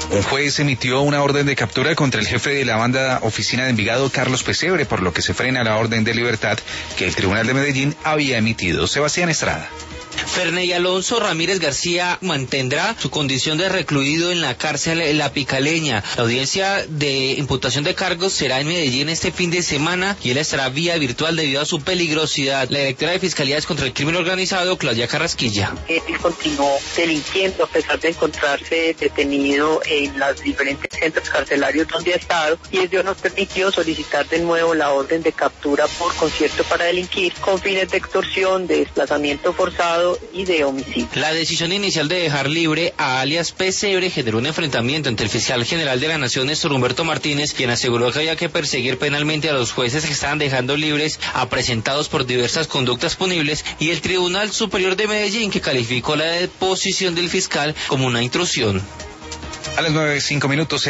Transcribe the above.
Un juez emitió una orden de captura contra el jefe de la banda Oficina de Envigado, Carlos Pesebre, por lo que se frena la orden de libertad que el Tribunal de Medellín había emitido. Sebastián Estrada. Ferney Alonso Ramírez García mantendrá su condición de recluido en la cárcel La Picaleña. La audiencia de imputación de cargos será en Medellín este fin de semana y él estará vía virtual debido a su peligrosidad. La directora de Fiscalías contra el Crimen Organizado, Claudia Carrasquilla. Él continuó delinquiendo a pesar de encontrarse detenido en los diferentes centros carcelarios donde ha estado, y ello nos permitió solicitar de nuevo la orden de captura por concierto para delinquir con fines de extorsión, de desplazamiento forzado y de homicidio. La decisión inicial de dejar libre a alias Pesebre generó un enfrentamiento entre el fiscal general de la Nación, Néstor Humberto Martínez, quien aseguró que había que perseguir penalmente a los jueces que estaban dejando libres a presentados por diversas conductas punibles, y el Tribunal Superior de Medellín, que calificó la deposición del fiscal como una intrusión. A las 9:05 minutos.